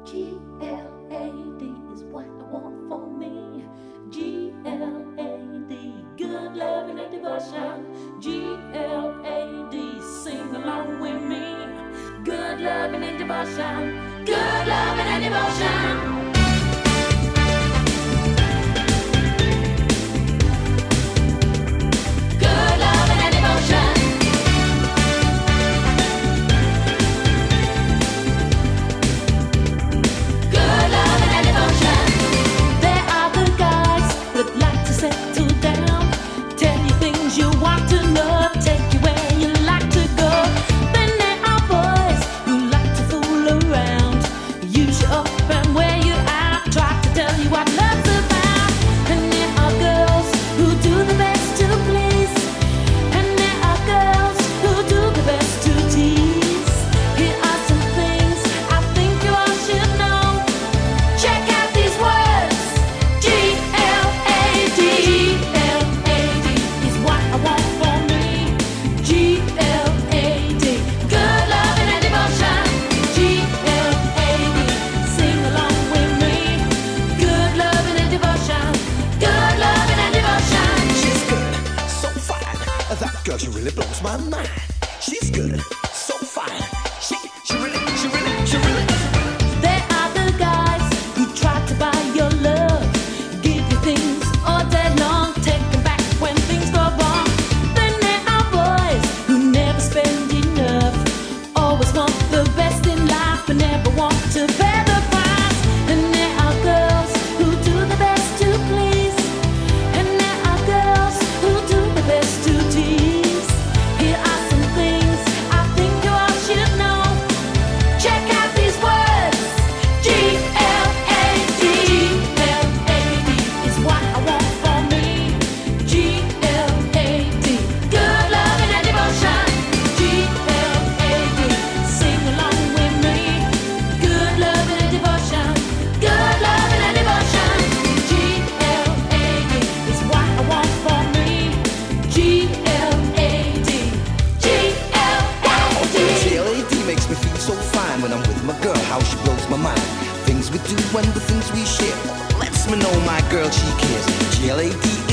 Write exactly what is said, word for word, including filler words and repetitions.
G L A D is what I want for me. G L A D, good love and a devotion. G L A D, sing along with me. Good love and a devotion. Good love and a devotion. Girl, she really blows my mind. She's good, so fine. She, she really, she really, she really. There are the guys who try to buy your love, give you things all day long, take them back when things go wrong. Then there are boys who never spend enough, always want the best in life but never want to pay the price. And there are girls who do the best to please, and there are girls who do the best to tease. When I'm with my girl, how she blows my mind. Things we do and the things we share lets me know my girl, she cares. G L A D